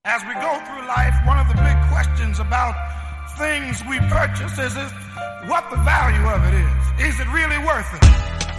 As we go through life, one of the big questions about things we purchase is what the value of it is. Is it really worth it?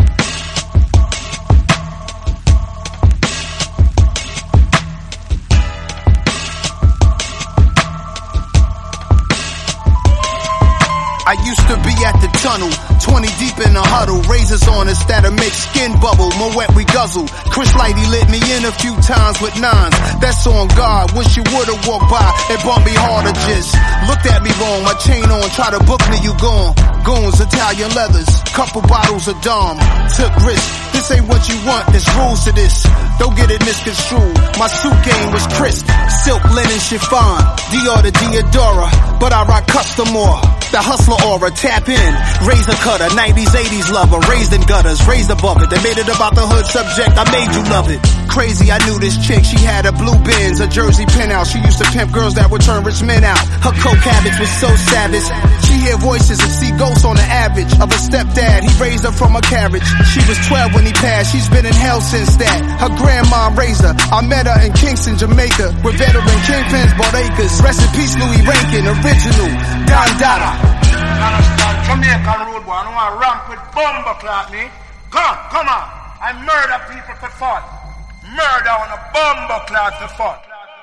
I used to be at the tunnel, 20 deep in the huddle, razors on us that'll make skin bubble, more wet we guzzle. Chris Lighty lit me in a few times with nines, that's on guard, wish you would've walked by and bumped me harder just. Looked at me wrong, my chain on, try to book me, you gone. Goons, Italian leathers, couple bottles of Dom, took risks. This ain't what you want, there's rules to this. Don't get it misconstrued. My suit game was crisp, silk, linen, chiffon, Dior to Diodora, but I rock custom more. The hustler aura, tap in, razor cutter, 90s, 80s lover, raised in gutters, raised above it. They made it about the hood subject, I made you love it. Crazy, I knew this chick, she had a blue Benz, a Jersey penthouse. She used to pimp girls that would turn rich men out. Her coke habits was so savage. She hear voices and see ghosts on the average of a stepdad. He raised her from a carriage. She was 12 when he passed, she's been in hell since that. Her grandma raised her. I met her in Kingston, Jamaica, where veteran kingpins bought acres. Rest in peace, Louis Rankin, original Don Dada. Jamaican road boy, I don't want to ramp with bumper clock me. Come on. I murder people for fun. Murder on a bumper clock for fun.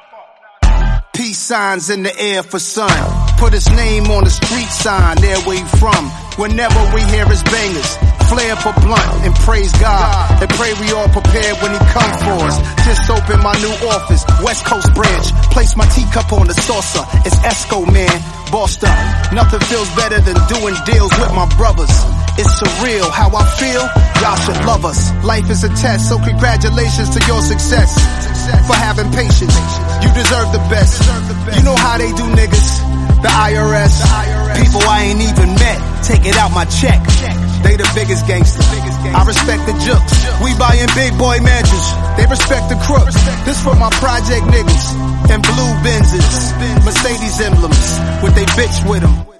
Peace signs in the air for sun. Put his name on the street sign, there where he from. Whenever we hear his bangers, flare for blunt and praise God. And pray we all prepared when he come for us. Just opened my new office, West Coast branch. Place my teacup on the saucer, it's Esco, man. Bossed up, nothing feels better than doing deals with my brothers. It's surreal how I feel, y'all should love us. Life is a test, so congratulations to your success. For having patience, you deserve the best. You know how they do niggas, the IRS. People I ain't even met, take it out my check. They the biggest gangsters. I respect the jooks. We buyin' big boy mansions. They respect the crooks. This for my project niggas and blue Benzes, Mercedes emblems with they bitch with them.